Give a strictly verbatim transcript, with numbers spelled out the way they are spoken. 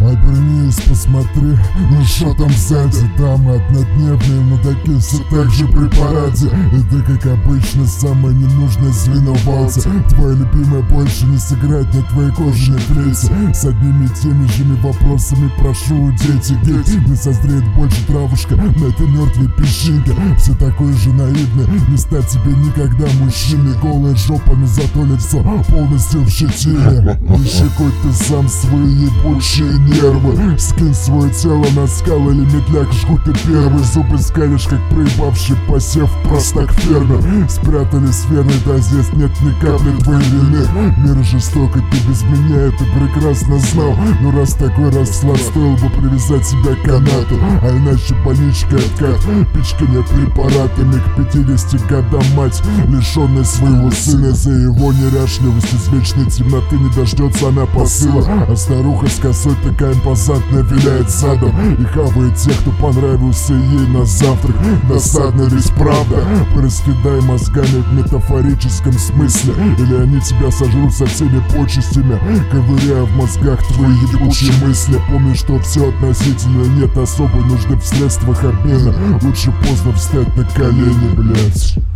Обернись, посмотри, ну шо там сзади. Дамы однодневные, но такие все так же при параде. И ты, как обычно, самое ненужное звено в валсе. Твоя любимая больше не сыграть на твоей кожаной флейте. С одними и теми же вопросами прошу, дети, геть. Не созреет больше травушка на этой мертвой песчинке. Все такое же наивное, не стать тебе никогда мужчиной. Голая жопа, но зато лицо полностью в щетине. Ищи-ка ты сам свои ебучие нервы. Скинь свое тело на скалы или медляк, жгут ты первый. Зубы скалишь, как проебавший посев простак фермер. Спрятались верно, да здесь нет ни капли твоей вины. Мир жестокий, ты без меня это прекрасно знал. Но раз такой расклад, стоило бы привязать себя к канату. А иначе больничка откат, пичканье препаратами. К пятидесяти годам мать, лишенная своего сына. За его неряшливость из вечной темноты не дождется она посыла. А старуха с косой такая импозантная виляет задом и хавает тех, кто понравился ей на завтрак. Досадно ведь правда, пораскидай мозгами в метафорическом смысле. Или они тебя сожрут со всеми почестями, ковыряя в мозгах твои ебучие мысли. Помни, что все относительно, нет особой нужды в средствах обмена. Лучше поздно встать на колени, блять.